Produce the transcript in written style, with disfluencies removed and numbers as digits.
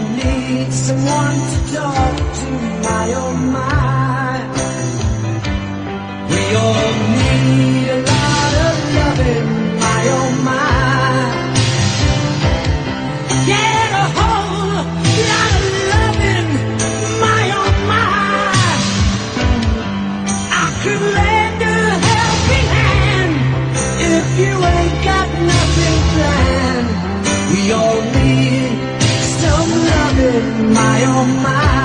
need someone to talk to, my oh my. We all need a lot of loving, my oh my. Get a whole lot of loving, my oh my. I could lend a helping hand if you ain't got nothing planned. We all need some loving, my oh my.